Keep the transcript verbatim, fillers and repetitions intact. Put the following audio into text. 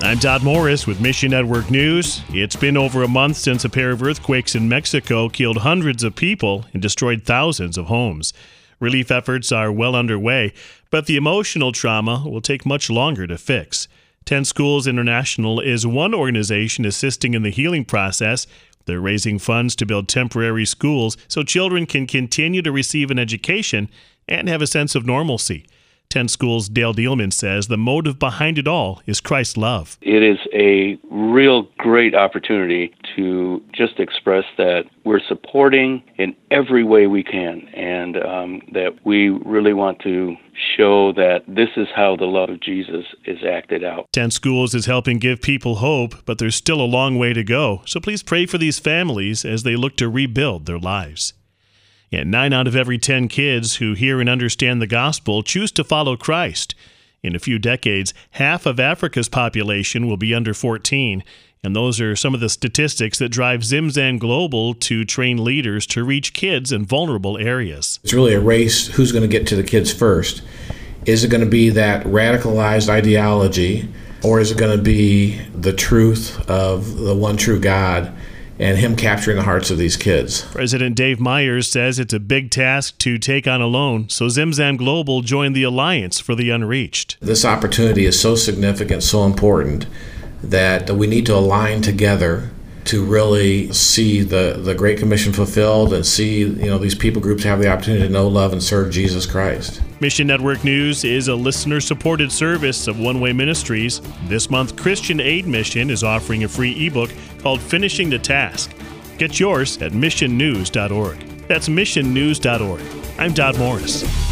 I'm Dodd Morris with Mission Network News. It's been over a month since a pair of earthquakes in Mexico killed hundreds of people and destroyed thousands of homes. Relief efforts are well underway, but the emotional trauma will take much longer to fix. Ten Schools International is one organization assisting in the healing process. They're raising funds to build temporary schools so children can continue to receive an education and have a sense of normalcy. Ten Schools' Dale Dealman says the motive behind it all is Christ's love. It is a real great opportunity to just express that we're supporting in every way we can, and um, that we really want to show that this is how the love of Jesus is acted out. Ten Schools is helping give people hope, but there's still a long way to go. So please pray for these families as they look to rebuild their lives. And nine out of every ten kids who hear and understand the gospel choose to follow Christ. In a few decades, half of Africa's population will be under fourteen, and those are some of the statistics that drive Zimzan Global to train leaders to reach kids in vulnerable areas. It's really a race. Who's going to get to the kids first? Is it going to be that radicalized ideology, or is it going to be the truth of the one true God and Him capturing the hearts of these kids? President Dave Myers says it's a big task to take on alone, so Zimzan Global joined the Alliance for the Unreached. This opportunity is so significant, so important, that we need to align together to really see the, the Great Commission fulfilled and see, you know, these people groups have the opportunity to know, love, and serve Jesus Christ. Mission Network News is a listener-supported service of One Way Ministries. This month, Christian Aid Mission is offering a free ebook called Finishing the Task. Get yours at mission news dot org. That's mission news dot org. I'm Dodd Morris.